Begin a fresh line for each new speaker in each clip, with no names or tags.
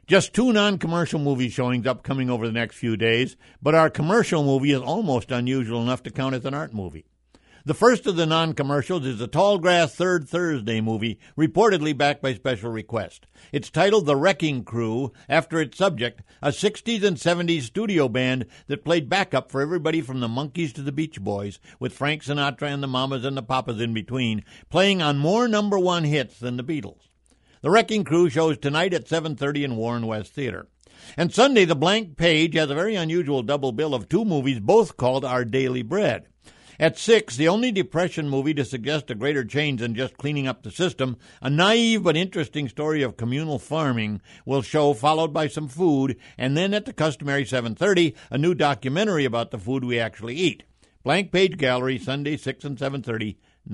Just 2 non-commercial movie showings upcoming over the next few days, but our commercial movie is almost unusual enough to count as an art movie. The first of the non-commercials is the Tallgrass Third Thursday movie, reportedly backed by special request. It's titled The Wrecking Crew, after its subject, a 60s and 70s studio band that played backup for everybody from the Monkees to the Beach Boys, with Frank Sinatra and the Mamas and the Papas in between, playing on more #1 hits than the Beatles. The Wrecking Crew shows tonight at 7:30 in Warren West Theater. And Sunday, The Blank Page has a very unusual double bill of 2 movies, both called Our Daily Bread. At 6, the only Depression movie to suggest a greater change than just cleaning up the system, a naive but interesting story of communal farming, will show, followed by some food, and then at the customary 7:30, a new documentary about the food we actually eat. Blank Page Gallery, Sunday, 6 and 7:30,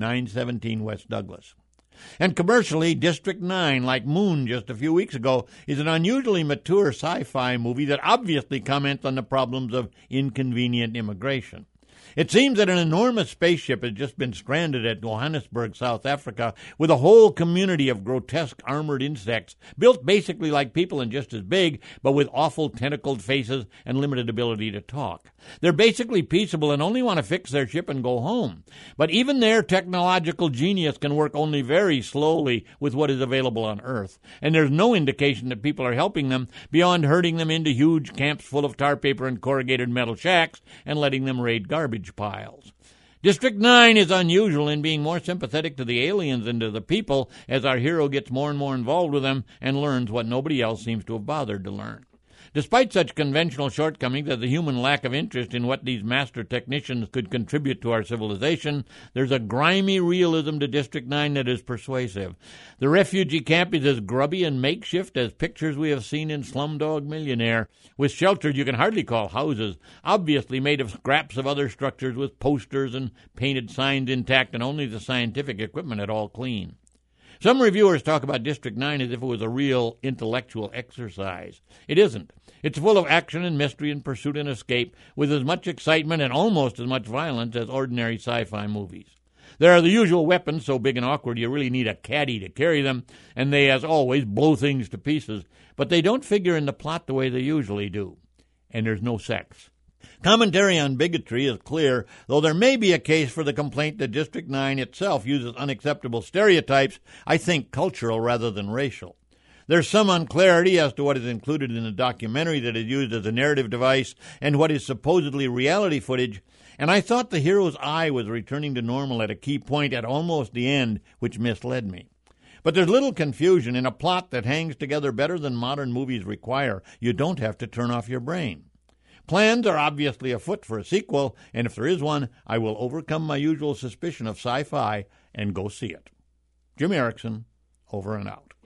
917 West Douglas. And commercially, District 9, like Moon just a few weeks ago, is an unusually mature sci-fi movie that obviously comments on the problems of inconvenient immigration. It seems that an enormous spaceship has just been stranded at Johannesburg, South Africa, with a whole community of grotesque armored insects, built basically like people and just as big, but with awful tentacled faces and limited ability to talk. They're basically peaceable and only want to fix their ship and go home. But even their technological genius can work only very slowly with what is available on Earth, and there's no indication that people are helping them beyond herding them into huge camps full of tar paper and corrugated metal shacks and letting them raid garbage piles. District 9 is unusual in being more sympathetic to the aliens than to the people, as our hero gets more and more involved with them and learns what nobody else seems to have bothered to learn. Despite such conventional shortcomings as the human lack of interest in what these master technicians could contribute to our civilization, there's a grimy realism to District 9 that is persuasive. The refugee camp is as grubby and makeshift as pictures we have seen in Slumdog Millionaire, with shelters you can hardly call houses, obviously made of scraps of other structures with posters and painted signs intact and only the scientific equipment at all clean. Some reviewers talk about District 9 as if it was a real intellectual exercise. It isn't. It's full of action and mystery and pursuit and escape, with as much excitement and almost as much violence as ordinary sci-fi movies. There are the usual weapons so big and awkward you really need a caddy to carry them, and they, as always, blow things to pieces, but they don't figure in the plot the way they usually do. And there's no sex. Commentary on bigotry is clear, though there may be a case for the complaint that District 9 itself uses unacceptable stereotypes, I think cultural rather than racial. There's some unclarity as to what is included in the documentary that is used as a narrative device and what is supposedly reality footage, and I thought the hero's eye was returning to normal at a key point at almost the end, which misled me. But there's little confusion in a plot that hangs together better than modern movies require. You don't have to turn off your brain. Plans are obviously afoot for a sequel, and if there is one, I will overcome my usual suspicion of sci-fi and go see it. Jim Erickson, over and out.